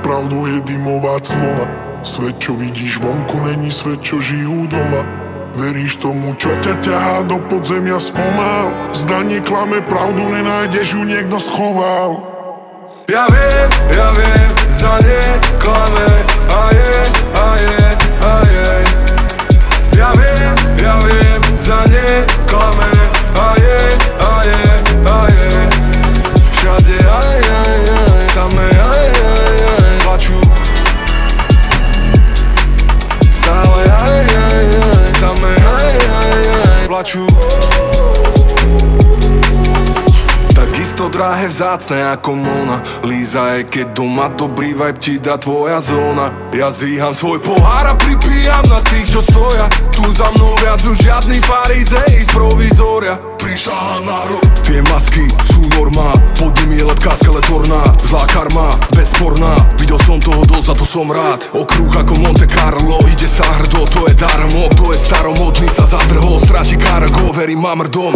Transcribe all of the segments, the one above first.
pravdou je dymová cmola. Svet, čo vidíš vonku, není svet, čo žijú doma. Veríš tomu, čo ťa ťahá do podzemia spomal? Zdanie klame, pravdu nenájdeš, ju niekto schoval. Ja viem, zdanie klame, a je. Ja viem, zdanie klame, a je. Všade samé plačú. Stále samé plačú. Takisto dráhe vzácne ako Mona Líza je, keď doma dobrý vibe ti dá tvoja zóna. Ja zdvíham svoj pohár a pripíjam na tých, čo stoja. Tu za mnou viac už žiadny farizej z provizória. Prísahám na rok. Tie masky sú normá, pod nimi je lepká skeletorná. Zlá karma, bezsporná, videl som toho dosť, za to som rád. Okruh ako Monte Carlo, ide sa hrdo, to je darmo. Kto je staromodný, sa zadrhol, stráti cargo, verím mám rdom.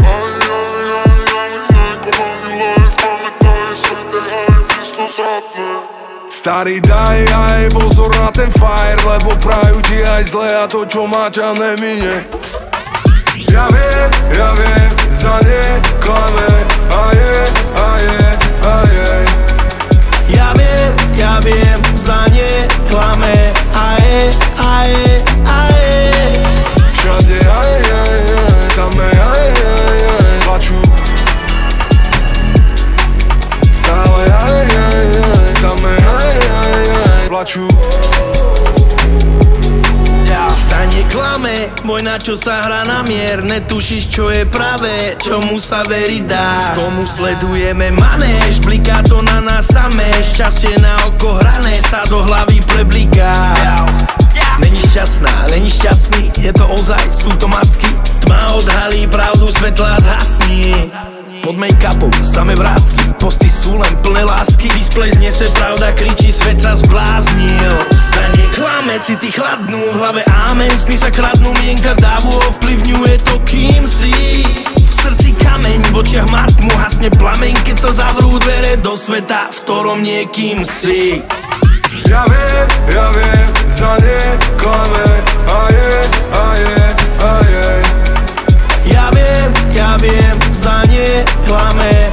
Starý daj pozor na ten fire, lebo prajú ti aj zle a to čo má ťa nemine. Ja viem, zdanie klame, a je. Ja viem, zdanie klame, a je. Všade samé plačú. Stále samé plačú. Zdanie klame, boj na čo sa hrá na mier. Netušíš čo je pravé, čomu sa veriť dá. Z tomu sledujeme manéž, bliká to na nás samé. Šťastie na oko hrané sa do hlavy prebliká. Není šťastná, není šťastný, je to ozaj, sú to masky. Tma odhalí pravdu, svetla zhasní. Pod make-upom samé vrásky, posty sú len plné lásky. Displej znese pravda, kričí, svet sa zbláznil. Zdanie klame, city chladnú, v hlave amen. Sny sa kradnú, mienka dávu, ovplyvňuje to kým si. V srdci kameň, v očiach matmu, hasne plameň, keď sa zavrú dvere do sveta, v ktorom niekým si. Ja viem, zdanie klame, a je. Ja viem, zdanie klame.